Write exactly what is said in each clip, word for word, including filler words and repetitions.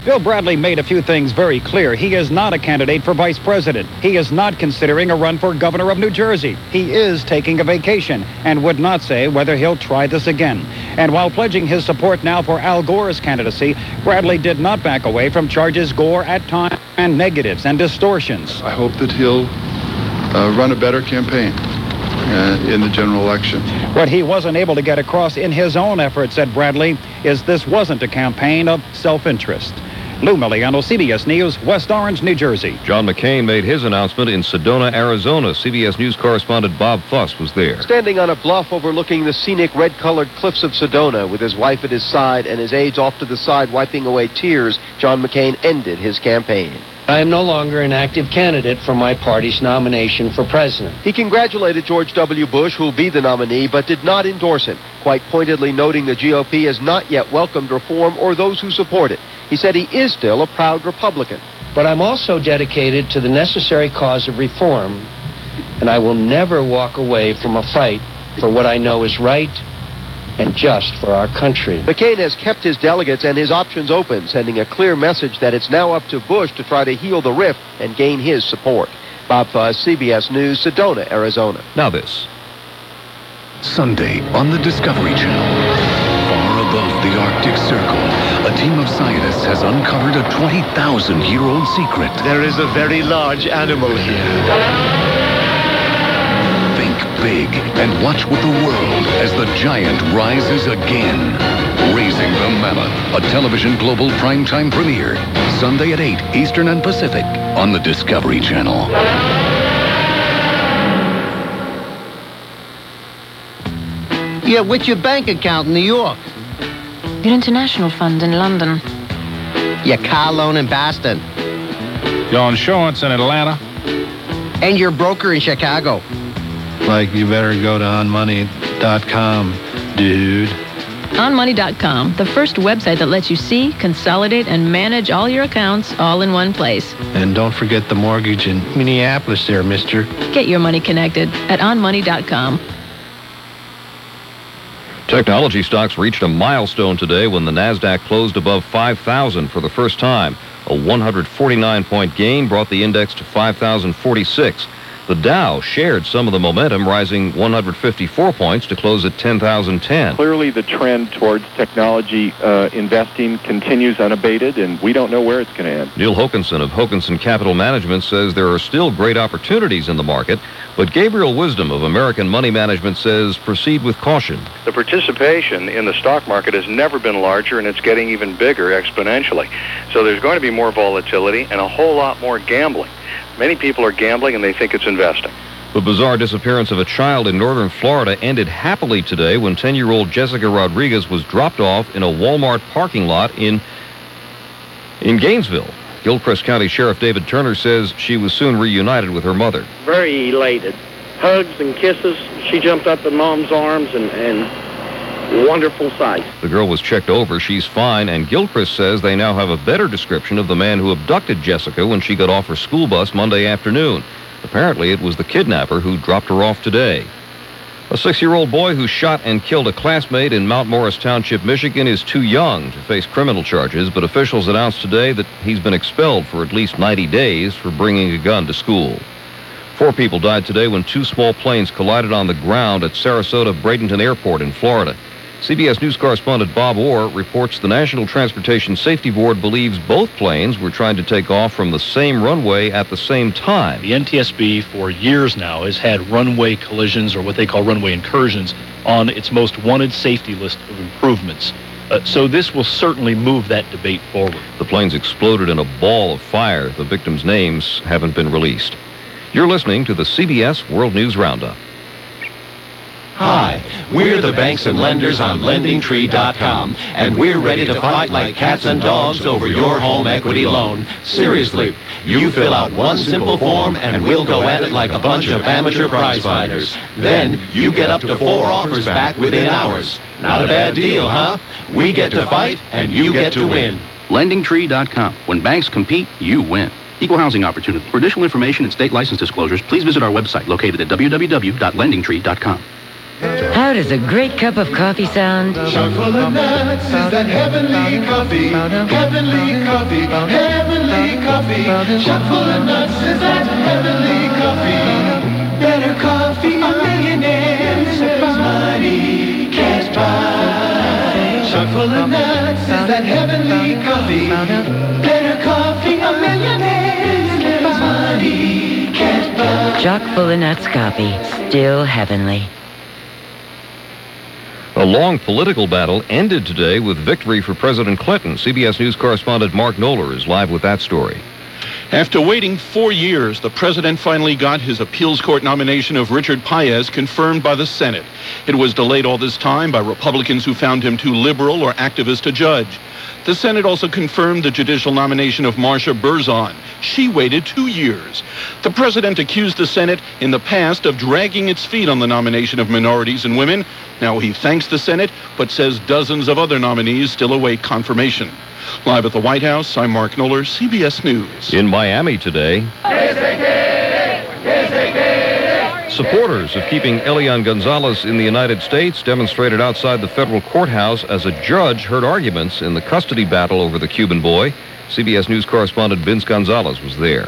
Bill Bradley made a few things very clear. He is not a candidate for vice president. He is not considering a run for governor of New Jersey. He is taking a vacation and would not say whether he'll try this again. And while pledging his support now for Al Gore's candidacy, Bradley did not back away from charges Gore at times and negatives and distortions. I hope that he'll uh, run a better campaign uh, in the general election. What he wasn't able to get across in his own effort, said Bradley, is this wasn't a campaign of self-interest. Lou Miliano, C B S News, West Orange, New Jersey. John McCain made his announcement in Sedona, Arizona. C B S News correspondent Bob Fuss was there. Standing on a bluff overlooking the scenic red-colored cliffs of Sedona with his wife at his side and his aides off to the side wiping away tears, John McCain ended his campaign. I am no longer an active candidate for my party's nomination for president. He congratulated George W. Bush, who'll be the nominee, but did not endorse him, quite pointedly noting the G O P has not yet welcomed reform or those who support it. He said he is still a proud Republican. But I'm also dedicated to the necessary cause of reform, and I will never walk away from a fight for what I know is right and just for our country. McCain has kept his delegates and his options open, sending a clear message that it's now up to Bush to try to heal the rift and gain his support. Bob Fuss, C B S News, Sedona, Arizona. Now this. Sunday on the Discovery Channel. Far above the Arctic Circle, a team of scientists has uncovered a twenty thousand year old secret. There is a very large animal here. Think big and watch with the world as the giant rises again. Raising the Mammoth, a television global primetime premiere. Sunday at eight Eastern and Pacific on the Discovery Channel. Yeah, what's your bank account in New York? Your international fund in London. Your car loan in Boston. Your insurance in Atlanta. And your broker in Chicago. Like, you better go to on money dot com, dude. on money dot com, the first website that lets you see, consolidate, and manage all your accounts all in one place. And don't forget the mortgage in Minneapolis there, mister. Get your money connected at on money dot com. Technology stocks reached a milestone today when the NASDAQ closed above five thousand for the first time. A one hundred forty-nine point gain brought the index to five thousand forty-six. The Dow shared some of the momentum, rising one hundred fifty-four points to close at ten thousand ten. Clearly, the trend towards technology uh, investing continues unabated, and we don't know where it's going to end. Neil Hokanson of Hokanson Capital Management says there are still great opportunities in the market, but Gabriel Wisdom of American Money Management says proceed with caution. The participation in the stock market has never been larger, and it's getting even bigger exponentially. So there's going to be more volatility and a whole lot more gambling. Many people are gambling and they think it's investing. The bizarre disappearance of a child in northern Florida ended happily today when ten-year-old Jessica Rodriguez was dropped off in a Walmart parking lot in, in Gainesville. Gilchrist County Sheriff David Turner says she was soon reunited with her mother. Very elated. Hugs and kisses. She jumped up in Mom's arms and... and wonderful sight. The girl was checked over. She's fine, and Gilchrist says they now have a better description of the man who abducted Jessica when she got off her school bus Monday afternoon. Apparently, it was the kidnapper who dropped her off today. A six-year-old boy who shot and killed a classmate in Mount Morris Township, Michigan, is too young to face criminal charges, but officials announced today that he's been expelled for at least ninety days for bringing a gun to school. Four people died today when two small planes collided on the ground at Sarasota-Bradenton Airport in Florida. C B S News correspondent Bob Orr reports the National Transportation Safety Board believes both planes were trying to take off from the same runway at the same time. The N T S B for years now has had runway collisions, or what they call runway incursions, on its most wanted safety list of improvements. Uh, so this will certainly move that debate forward. The planes exploded in a ball of fire. The victims' names haven't been released. You're listening to the C B S World News Roundup. Hi, we're the banks and lenders on lending tree dot com, and we're ready to fight like cats and dogs over your home equity loan. Seriously, you fill out one simple form and we'll go at it like a bunch of amateur prize fighters. Then you get up to four offers back within hours. Not a bad deal, huh? We get to fight and you get to win. lending tree dot com. When banks compete, you win. Equal housing opportunity. For additional information and state license disclosures, please visit our website located at w w w dot lending tree dot com. How does a great cup of coffee sound? Chock full of nuts is that heavenly coffee. Heavenly coffee, heavenly coffee. Chock full of nuts is that heavenly coffee. Better coffee a millionaire saves money can't buy. Chock full of nuts is that heavenly coffee. Better coffee a millionaire saves money can't buy. Chock full of nuts coffee, still heavenly. A long political battle ended today with victory for President Clinton. C B S News correspondent Mark Knoller is live with that story. After waiting four years, the president finally got his appeals court nomination of Richard Paez confirmed by the Senate. It was delayed all this time by Republicans who found him too liberal or activist to judge. The Senate also confirmed the judicial nomination of Marsha Berzon. She waited two years. The president accused the Senate in the past of dragging its feet on the nomination of minorities and women. Now he thanks the Senate, but says dozens of other nominees still await confirmation. Live at the White House, I'm Mark Knoller, C B S News. In Miami today, supporters of keeping Elian Gonzalez in the United States demonstrated outside the federal courthouse as a judge heard arguments in the custody battle over the Cuban boy. C B S News correspondent Vince Gonzalez was there.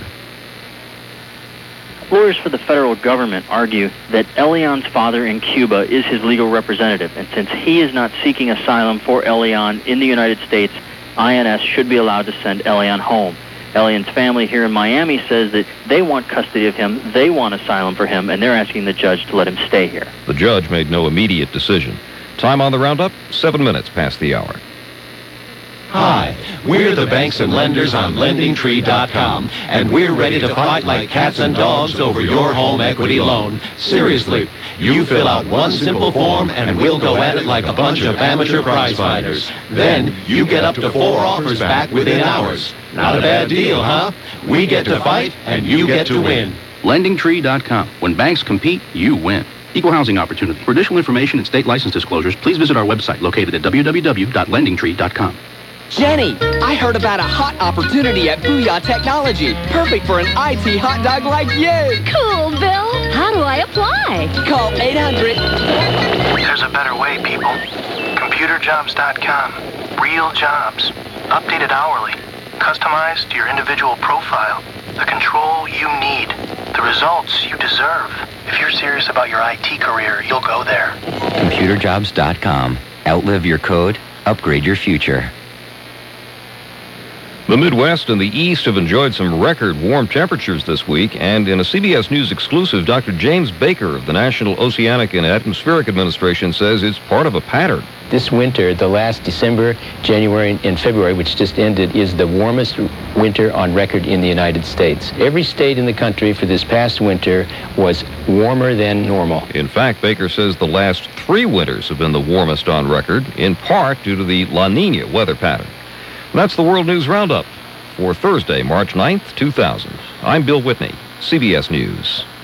Lawyers for the federal government argue that Elian's father in Cuba is his legal representative, and since he is not seeking asylum for Elian in the United States, I N S should be allowed to send Elian home. Elian's family here in Miami says that they want custody of him, they want asylum for him, and they're asking the judge to let him stay here. The judge made no immediate decision. Time on the roundup, seven minutes past the hour. Hi, we're the banks and lenders on lending tree dot com, and we're ready to fight like cats and dogs over your home equity loan. Seriously, you fill out one simple form and we'll go at it like a bunch of amateur prize fighters. Then you get up to four offers back within hours. Not a bad deal, huh? We get to fight and you get to win. lending tree dot com. When banks compete, you win. Equal housing opportunity. For additional information and state license disclosures, please visit our website located at w w w dot lending tree dot com. Jenny, I heard about a hot opportunity at Booyah Technology. Perfect for an I T hot dog like you. Cool, Bill. How do I apply? Call eight hundred. There's a better way, people. computer jobs dot com. Real jobs. Updated hourly. Customized to your individual profile. The control you need. The results you deserve. If you're serious about your I T career, you'll go there. computer jobs dot com. Outlive your code. Upgrade your future. The Midwest and the East have enjoyed some record warm temperatures this week, and in a C B S News exclusive, Doctor James Baker of the National Oceanic and Atmospheric Administration says it's part of a pattern. This winter, the last December, January, and February, which just ended, is the warmest winter on record in the United States. Every state in the country for this past winter was warmer than normal. In fact, Baker says the last three winters have been the warmest on record, in part due to the La Nina weather pattern. That's the World News Roundup for Thursday, March ninth, two thousand. I'm Bill Whitney, C B S News.